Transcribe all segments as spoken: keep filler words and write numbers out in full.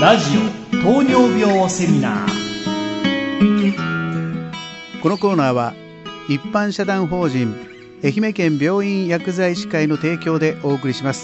ラジオ糖尿病セミナー。 このコーナーは一般社団法人愛媛県病院薬剤師会の提供でお送りします。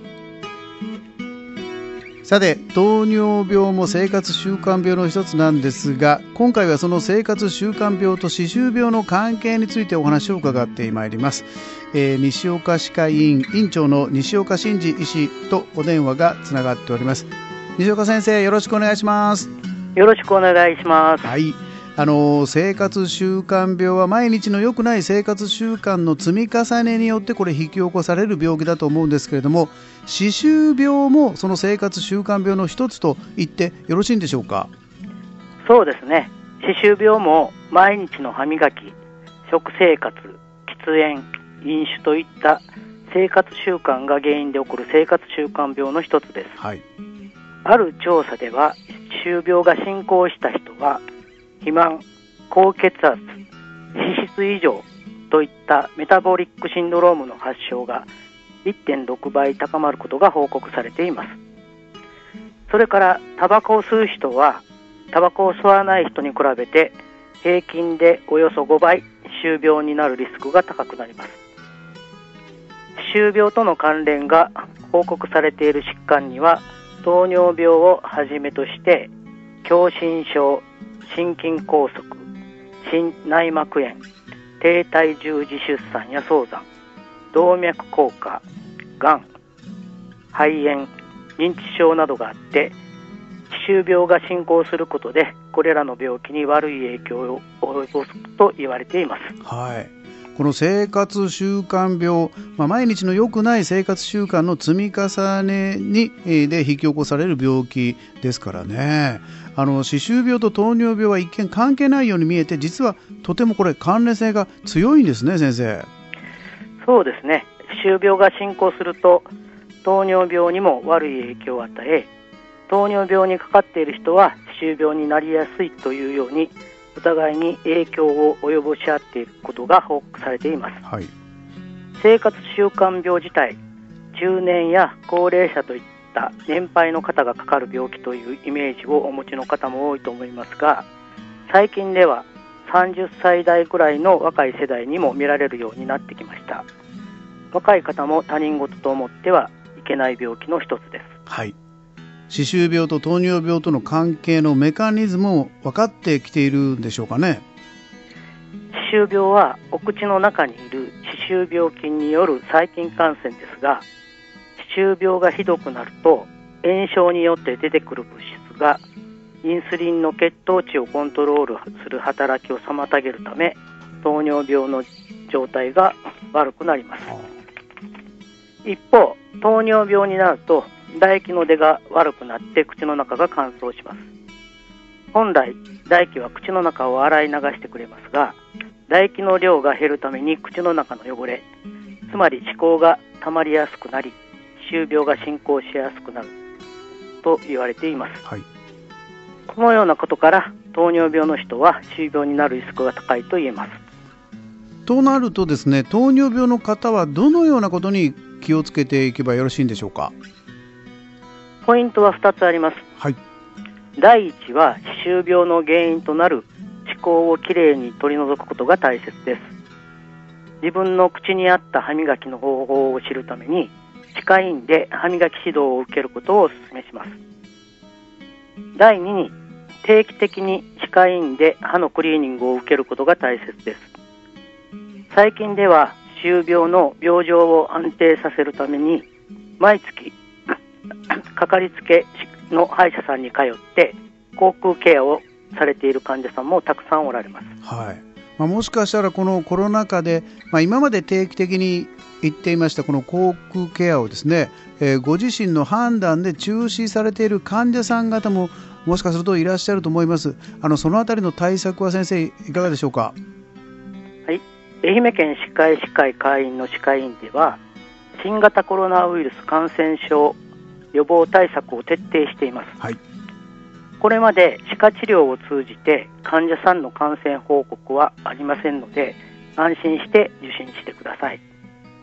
さて、糖尿病も生活習慣病の一つなんですが、今回はその生活習慣病と歯周病の関係についてお話を伺ってまいります。えー、西岡歯科医院院長の西岡真二医師とお電話がつながっております。西岡先生、よろしくお願いします。 よろしくお願いします。 はい、あの生活習慣病は毎日の良くない生活習慣の積み重ねによってこれ引き起こされる病気だと思うんですけれども、歯周病もその生活習慣病の一つと言ってよろしいんでしょうか？ そうですね。歯周病も毎日の歯磨き、食生活、喫煙、飲酒といった生活習慣が原因で起こる生活習慣病の一つです。 はい、 ある調査では歯周病が進行した人は肥満、高血圧、脂質異常といったメタボリックシンドロームの発症が いってんろく 倍高まることが報告されています。それからタバコを吸う人はタバコを吸わない人に比べて平均でおよそごばい歯周病になるリスクが高くなります。歯周病との関連が報告されている疾患には糖尿病をはじめとして狭心症、心筋梗塞、心内膜炎、低体重児出産や早産、動脈硬化、がん、肺炎、認知症などがあって、歯周病が進行することでこれらの病気に悪い影響を及ぼすと言われています。 はい、この生活習慣病、まあ、毎日の良くない生活習慣の積み重ねにで引き起こされる病気ですからね。あの歯周病と糖尿病は一見関係ないように見えて、実はとてもこれ関連性が強いんですね、先生。 そうですね。歯周病が進行すると糖尿病にも悪い影響を与え、糖尿病にかかっている人は歯周病になりやすいというようにお互いに影響を及ぼし合っていることが報告されています。 はい、 生活習慣病自体、中年や高齢者といった年配の方がかかる病気というイメージをお持ちの方も多いと思いますが、最近ではさんじゅっさい代くらいの若い世代にも見られるようになってきました。若い方も他人事と思ってはいけない病気の一つです。 はい、歯周病と糖尿病との関係のメカニズムも分かってきているんでしょうかね？ 歯周病はお口の中にいる歯周病菌による細菌感染ですが、歯周病がひどくなると炎症によって出てくる物質がインスリンの血糖値をコントロールする働きを妨げるため、糖尿病の状態が悪くなります。一方、糖尿病になると唾液の出が悪くなって口の中が乾燥します。本来唾液は口の中を洗い流してくれますが、唾液の量が減るために口の中の汚れ、つまり歯垢が溜まりやすくなり、歯周病が進行しやすくなると言われています。 はい、 このようなことから糖尿病の人は歯周病になるリスクが高いと言えます。 となるとですね、糖尿病の方はどのようなことに気をつけていけばよろしいんでしょうか？ ポイントはふたつあります。 はい、 第一は歯周病の原因となる歯垢をきれいに取り除くことが大切です。自分の口に合った歯磨きの方法を知るために歯科医院で歯磨き指導を受けることをお勧めします。第二に、定期的に歯科医院で歯のクリーニングを受けることが大切です。最近では歯周病の病状を安定させるために毎月かかりつけの歯医者さんに通って口腔ケアをされている患者さんもたくさんおられます。 はい、まあ、もしかしたらこのコロナ禍で、まあ、今まで定期的に言っていましたこの口腔ケアをですね、えー、ご自身の判断で中止されている患者さん方ももしかするといらっしゃると思います。あのそのあたりの対策は先生いかがでしょうか？ はい、愛媛県歯科医師会会員の歯科医院では新型コロナウイルス感染症予防対策を徹底しています。 はい、 これまで歯科治療を通じて患者さんの感染報告はありませんので、安心して受診してください。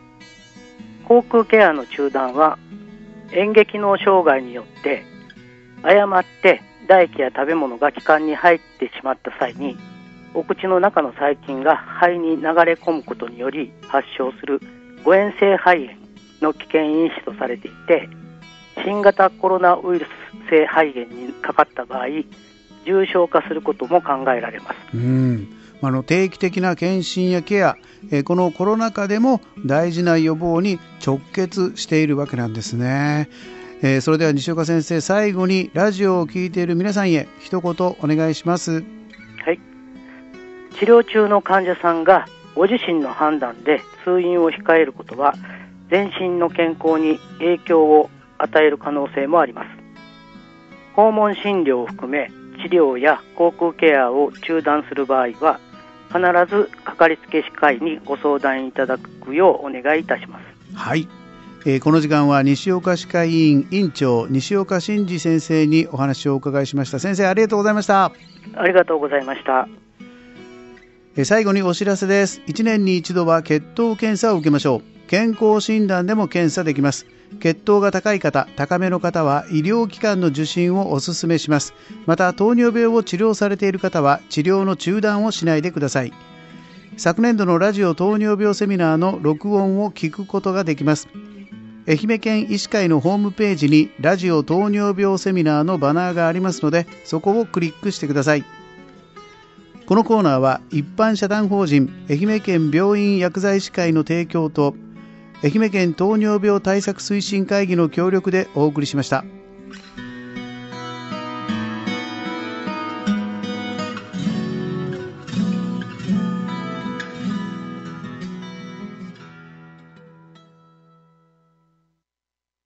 口腔ケアの中断は嚥下機能障害によって誤って唾液や食べ物が気管に入ってしまった際に、お口の中の細菌が肺に流れ込むことにより発症する誤嚥性肺炎の危険因子とされていて、新型コロナウイルス性肺炎にかかった場合、重症化することも考えられます。 うん、あの定期的な検診やケア、えこのコロナ禍でも大事な予防に直結しているわけなんですね。えー、それでは西岡先生、最後にラジオを聞いている皆さんへ一言お願いします。 はい、治療中の患者さんがご自身の判断で通院を控えることは全身の健康に影響を与える可能性もあります。訪問診療を含め治療や口腔ケアを中断する場合は必ずかかりつけ歯科医にご相談いただくようお願いいたします。 はい、えー、この時間は西岡歯科医院院長西岡真二先生にお話をお伺いしました。先生、ありがとうございました。 ありがとうございました。 えー、最後にお知らせです。いちねんに一度は血糖検査を受けましょう。健康診断でも検査できます。血糖が高い方、高めの方は医療機関の受診をお勧めします。また糖尿病を治療されている方は治療の中断をしないでください。昨年度のラジオ糖尿病セミナーの録音を聞くことができます。愛媛県医師会のホームページにラジオ糖尿病セミナーのバナーがありますので、そこをクリックしてください。このコーナーは一般社団法人愛媛県病院薬剤師会の提供と愛媛県糖尿病対策推進会議の協力でお送りしました。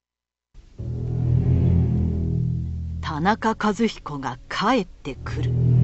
田中和彦が帰ってくる。